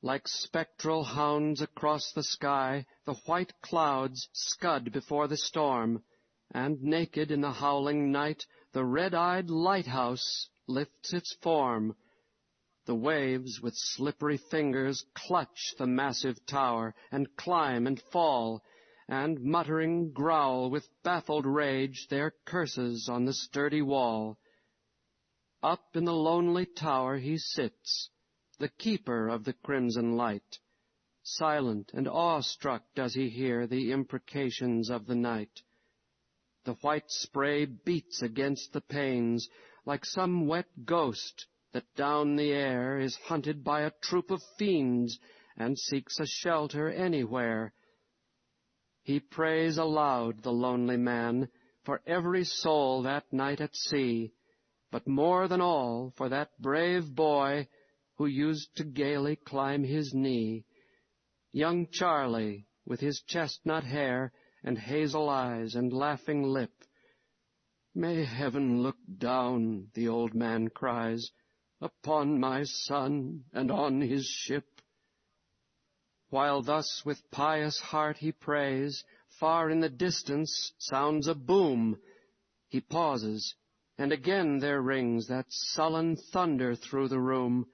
Like spectral hounds across the sky, the white clouds scud before the storm, and naked in the howling night, the red-eyed lighthouse lifts its form. The waves with slippery fingers clutch the massive tower, and climb and fall, and muttering growl with baffled rage their curses on the sturdy wall. Up in the lonely tower he sits, the keeper of the crimson light. Silent and awestruck does he hear the imprecations of the night. The white spray beats against the panes like some wet ghost that down the air is hunted by a troop of fiends and seeks a shelter anywhere. He prays aloud, the lonely man, for every soul that night at sea, but more than all for that brave boy who used to gaily climb his knee. Young Charlie, with his chestnut hair and hazel eyes and laughing lip. May heaven look down, the old man cries, upon my son and on his ship. While thus with pious heart he prays, far in the distance sounds a boom. He pauses, and again there rings that sullen thunder through the room.